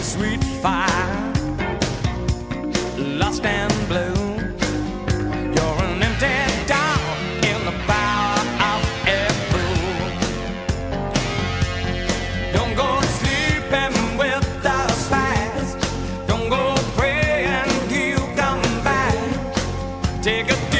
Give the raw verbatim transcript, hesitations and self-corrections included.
sweet fire, lost and blue. You're an empty dog in the power of a fool. Don't go sleeping with the past. Don't go praying he'll come back. Take a